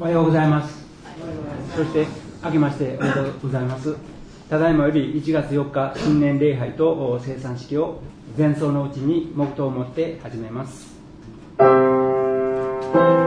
おはようございます。そして明けましておめでとうございます。ただいまより1月4日新年礼拝と聖餐式を前奏のうちに黙祷をもって始めます。